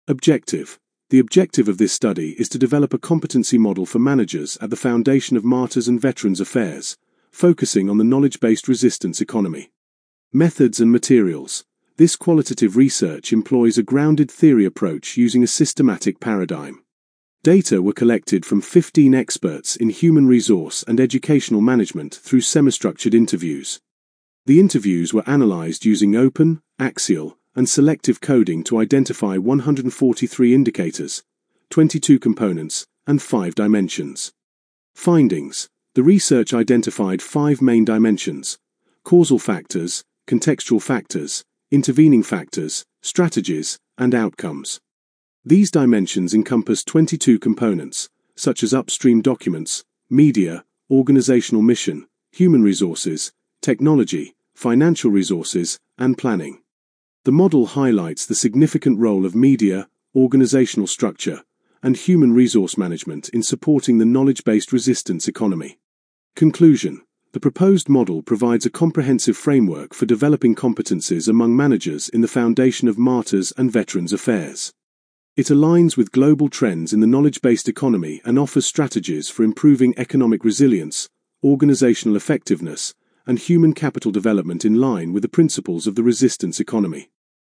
Objective. The objective of this study is to develop a competency model for managers at the foundation of Martyrs and Veterans Affairs, focusing on the knowledge-based resistance economy. Methods and materials. This qualitative research employs a grounded theory approach using a systematic paradigm. Data were collected from 15 experts in human resource and educational management through semi-structured interviews. The interviews were analyzed using open, axial, and selective coding to identify 143 indicators, 22 components, and 5 dimensions. Findings. The research identified 5 main dimensions: causal factors, contextual factors, intervening factors, strategies, and outcomes. These dimensions encompass 22 components, such as upstream documents, media, organizational mission, human resources, technology, financial resources, and planning. The model highlights the significant role of media, organizational structure, and human resource management in supporting the knowledge-based resistance economy. Conclusion. The proposed model provides a comprehensive framework for developing competencies among managers in the foundation of Martyrs and Veterans Affairs. It aligns with global trends in the knowledge-based economy and offers strategies for improving economic resilience, organizational effectiveness, and human capital development in line with the principles of the resistance economy.